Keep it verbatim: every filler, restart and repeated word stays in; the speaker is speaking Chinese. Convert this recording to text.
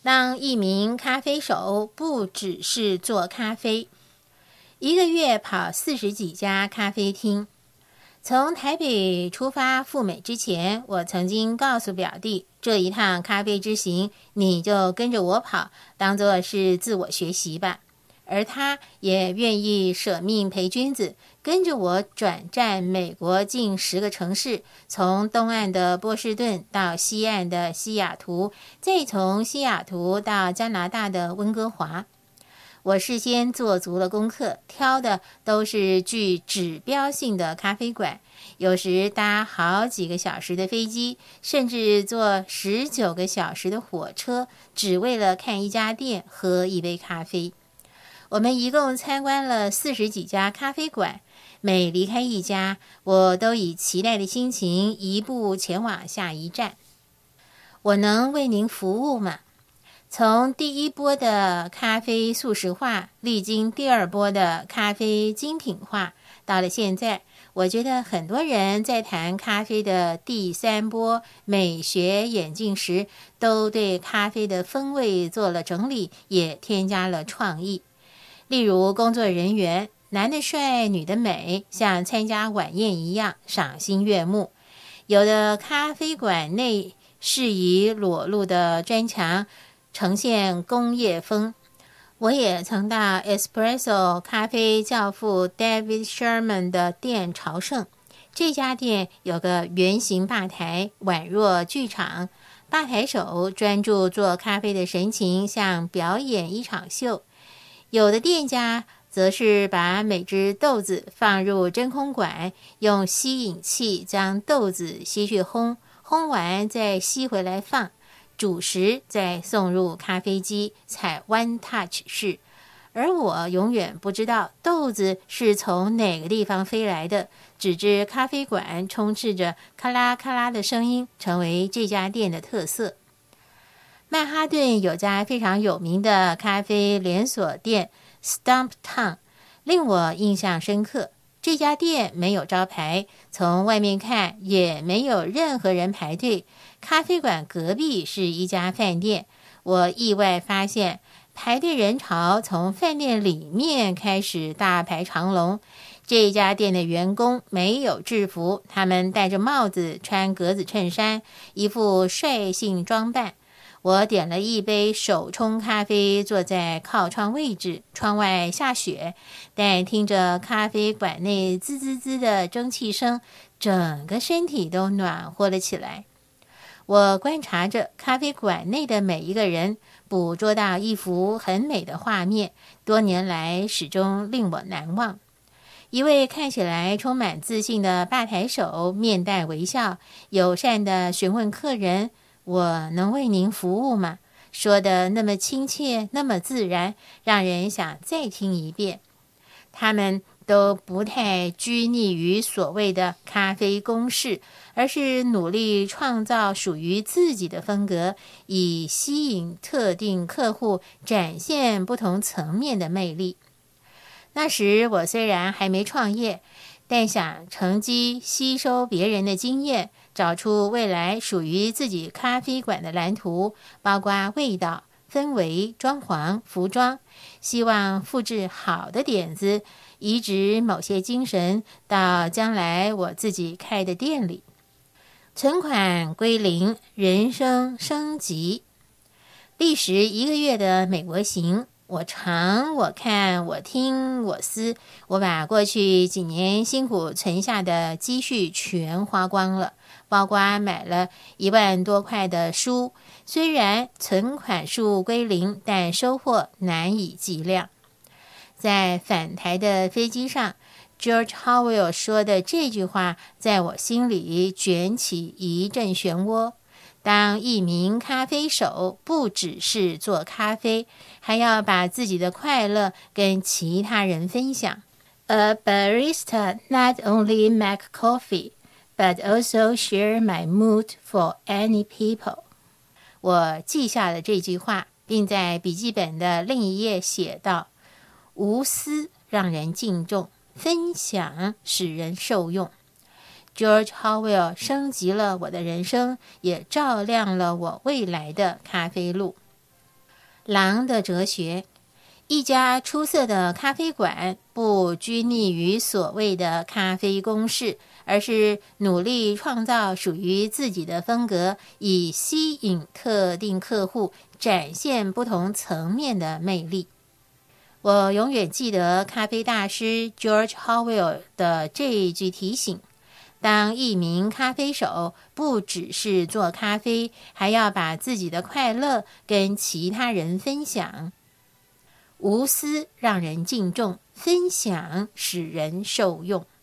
当一名咖啡手不只是做咖啡，一个月跑四十几家咖啡厅。从台北出发赴美之前，我曾经告诉表弟，这一趟咖啡之行，你就跟着我跑，当作是自我学习吧。而他也愿意舍命陪君子，跟着我转战美国近十个城市，从东岸的波士顿到西岸的西雅图，再从西雅图到加拿大的温哥华。我事先做足了功课，挑的都是具指标性的咖啡馆，有时搭好几个小时的飞机，甚至坐十九个小时的火车，只为了看一家店，喝一杯咖啡。我们一共参观了四十几家咖啡馆，每离开一家，我都以期待的心情移步前往下一站。我能为您服务吗？从第一波的咖啡速食化，历经第二波的咖啡精品化，到了现在，我觉得很多人在谈咖啡的第三波美学演进时，都对咖啡的风味做了整理，也添加了创意。例如工作人员，男的帅，女的美，像参加晚宴一样赏心悦目。有的咖啡馆内适宜裸露的砖墙，呈现工业风。我也曾到 Espresso 咖啡教父 David Sherman 的店朝圣。这家店有个圆形吧台，宛若剧场，吧台手专注做咖啡的神情像表演一场秀。有的店家则是把每只豆子放入真空管，用吸引器将豆子吸去烘，烘完再吸回来放，煮时再送入咖啡机，采 one touch 式。而我永远不知道豆子是从哪个地方飞来的，只知咖啡馆充斥着咔啦咔啦的声音，成为这家店的特色。曼哈顿有家非常有名的咖啡连锁店 Stumptown， 令我印象深刻。这家店没有招牌，从外面看也没有任何人排队。咖啡馆隔壁是一家饭店，我意外发现排队人潮从饭店里面开始大排长龙。这家店的员工没有制服，他们戴着帽子，穿格子衬衫，一副率性装扮。我点了一杯手冲咖啡，坐在靠窗位置，窗外下雪，但听着咖啡馆内滋滋滋的蒸汽声，整个身体都暖和了起来。我观察着咖啡馆内的每一个人，捕捉到一幅很美的画面，多年来始终令我难忘。一位看起来充满自信的吧台手面带微笑，友善地询问客人，我能为您服务吗？说得那么亲切，那么自然，让人想再听一遍。他们都不太拘泥于所谓的咖啡公式，而是努力创造属于自己的风格，以吸引特定客户，展现不同层面的魅力。那时我虽然还没创业，但想乘机吸收别人的经验，找出未来属于自己咖啡馆的蓝图，包括味道、氛围、装潢、服装，希望复制好的点子，移植某些精神到将来我自己开的店里。存款归零，人生升级。历时一个月的美国行，我尝，我看，我听，我思，我把过去几年辛苦存下的积蓄全花光了，包括买了一万多块的书，虽然存款数归零，但收获难以计量。在返台的飞机上， George Howell 说的这句话在我心里卷起一阵漩涡。当一名咖啡手不只是做咖啡，还要把自己的快乐跟其他人分享。A barista not only make coffee, but also share my mood for any people. 我记下了这句话，并在笔记本的另一页写道：无私让人敬重，分享使人受用。George Howell 升级了我的人生，也照亮了我未来的咖啡路。 狼的哲学。一家出色的咖啡馆不拘泥于所谓的咖啡公式，而是努力创造属于自己的风格，以吸引特定客户，展现不同层面的魅力。我永远记得咖啡大师 George Howell 的这一句提醒：当一名咖啡手，不只是做咖啡，还要把自己的快乐跟其他人分享。无私让人敬重，分享使人受用。